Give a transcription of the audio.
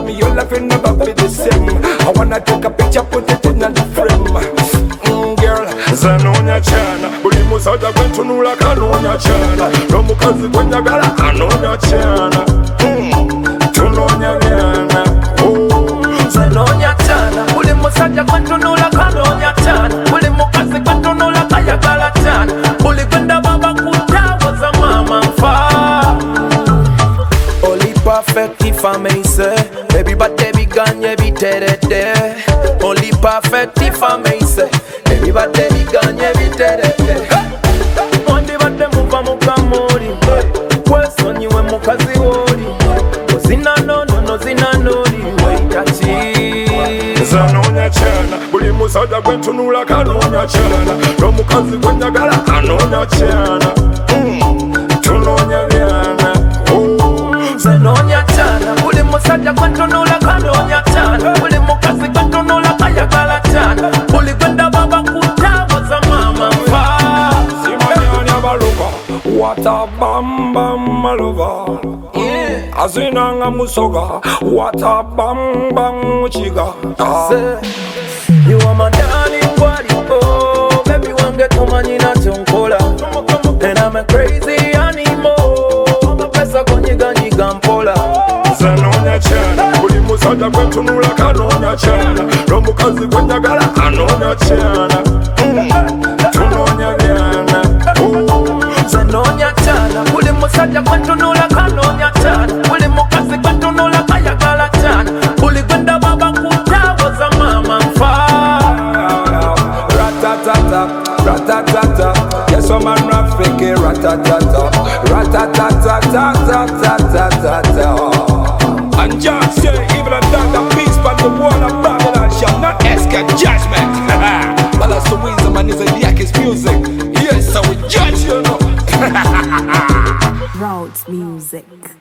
me, your life will never be the same. I wanna take a picture, put it in the frame. Girl, zanonya chana buli musaja kwentunula kanonya chana nomukazi kwenyagala anonya chana tunonya byana zanonya chana buli musaja kwentunula kanonya chana buli mukazi kwentunula kayagala chana buli kwenda baba kutawaza mama mfa. Only perfect if I may say, baby but baby ganye biterede. Only perfect if I may say, baby but baby ganye biterede. Only but them muka muka mori, kwesonyi we mukazi wori. Zina no no no zina nori, wait a chi. Zanonya chana, buli musaja kwentunula kanonya chana. No mukazi kwenyagala anonya chana. Tunonya byana. Zanonya chana, buli musaja kwentunula kanonya chana. Buli mukazi kwentunula kayagala chana. Buli kwenda baba kutawaza mama mfa. Simanyanya baluka, what a bam bam malova. Azinanga musoga, what a bam bam chiga. You are my darling body, oh baby wange tumanyina tunkola. And I'm a crazy animal, I'm a pesa konyiga nyiga mpola. Zanonya chana, buli musaja kwentunula kanonya chana. Nomukazi kwenyagala anonya chana. Tunonya byana. Zanonya chana, buli musaja kwentunula kanonya chana. Buli mukazi kwentunula kayagala chana. Buli kwenda baba kutawaza mama mfa. Ratatata, ratatata. Yes, I'm a rafiki, ratatata. Ratatata. And just say, even a dog peace, but the word of Babylon shall not escape judgment. But that's the reason, man, is a Yakis music. Yes, so we judge, you know. Route music.